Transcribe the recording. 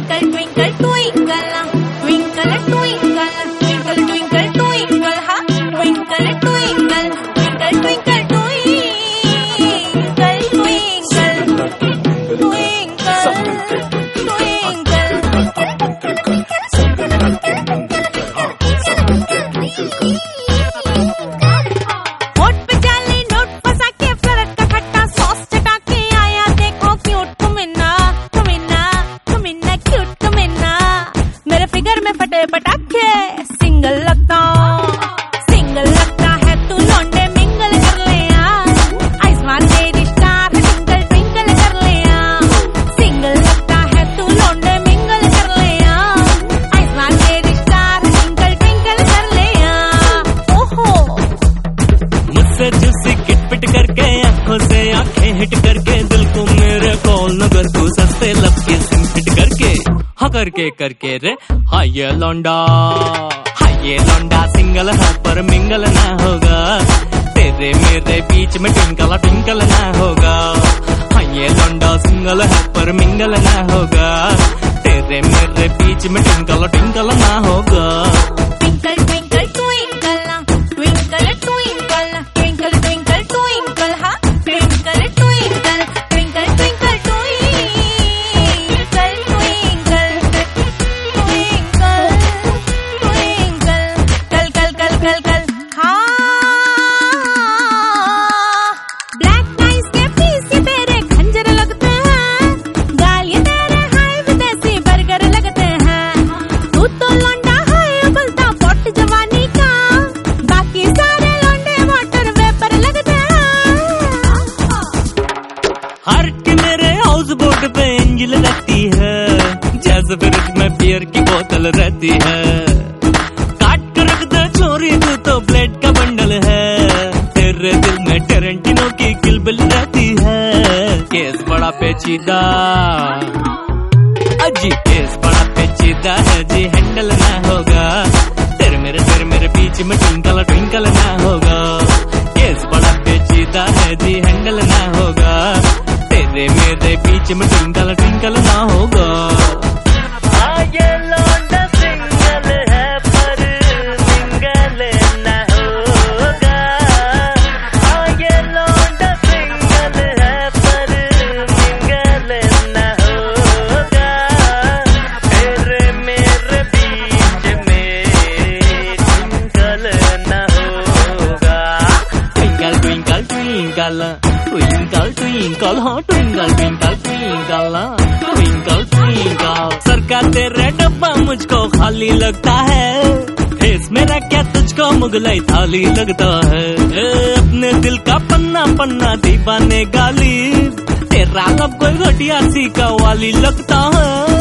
Twinkle, twinkle, twinkle, twinkle, twinkle, twinkle, twinkle, twinkle, ha. Twinkle, twinkle, twinkle, twinkle, twinkle, होठ पे जाली note फंसा के फ्लर्ट का खट्टा सॉस चटा के आया देखो क्यूट कमीना, कमीना, कमीना, क्यूट कमीना। मेरे फिगर में फटे पटाखे सिंगल लगता है तू लौंडे मिंगल कर ले आइस मार तेरी स्टार ट्विंकल ट्विंकल कर ले सिंगल लगता है तू लौंडे मिंगल कर ले आइस मार तेरी स्टार ट्विंकल ट्विंकल कर ले ओहो। मुझसे जूसी किटपिट करके आंखों से आंखें हिट करके दिल को मेरे कॉल न कर तू सस्ते लब के सिम फिट करके हाँ करके रे हाँ ये लौंडा सिंगल है पर मिंगल ना होगा तेरे मेरे बीच में ट्विंकल ट्विंकल ना होगा। हाँ ये लौंडा सिंगल है पर मिंगल ना होगा तेरे मेरे बीच में ट्विंकल ट्विंकल ना होगा। Twinkle, twinkle, twinkle, twinkle, twinkle, twinkle, twinkle, twinkle, ha. Twinkle, twinkle, twinkle, twinkle, twinkle, ha. Black eyes के पीस ये तेरे खंजर लगते हैं, गाल ये तेरे हाय विदेशी बर्गर लगते हैं। तू तो लौंडा है बोलता पॉट जवानी का, बाकी सारे लौंडे वाटर वेपर लगते हैं। हार्ट के मेरे हाउस बोट पे एंजल रहती है जैसे फ्रिज में बियर की बोतल रहती है। काट कर रख दे छोरी तू तो ब्लेड का बंडल है तेरे दिल में टेरेंटिनो की किलबिल रहती है। केस बड़ा पेचीदा अजी केस बड़ा पेचीदा है जी हैंडल ना होगा तेरे मेरे बीच में ट्विंकल ट्विंकल ना होगा। केस बड़ा पेचीदा है जी हैंडल ना होगा तेरे मेरे बीच में ट्विंकल ट्विंकल ना होगा। ये लौंडा सिंगल है पर मिंगल ना होगा। ये लौंडा सिंगल है पर मिंगल ना होगा तेरे मेरे बीच में ट्विंकल ना होगा। Twinkle twinkle twinkle twinkle twinkle हाँ twinkle twinkle twinkle twinkle twinkle. सरकार तेरा डब्बा मुझको खाली लगता है फेस मेरा क्या तुझको मुगलाई थाली लगता है। अपने दिल का पन्ना पन्ना दीवाने गाली तेरा लब कोई घटिया सी कवाली लगता है।